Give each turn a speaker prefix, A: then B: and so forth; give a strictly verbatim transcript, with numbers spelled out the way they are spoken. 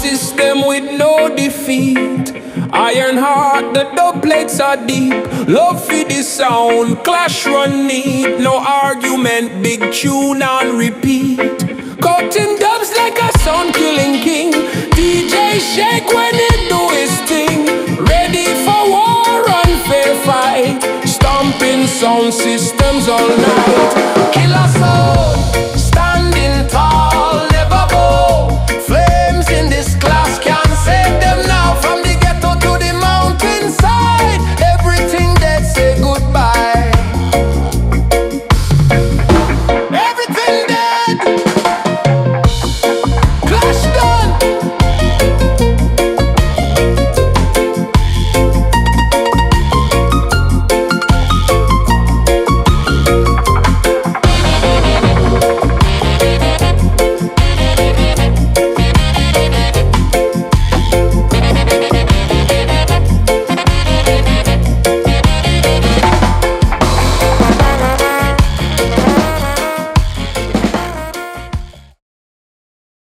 A: system with no defeat. Iron heart, the dub plates are deep. Love for the sound, clash run neat. No argument, big tune and repeat. Cutting dubs like a sound killing king. D J shake when he do his thing. Ready for war and fair fight. Stomping sound systems all night. Killer sound.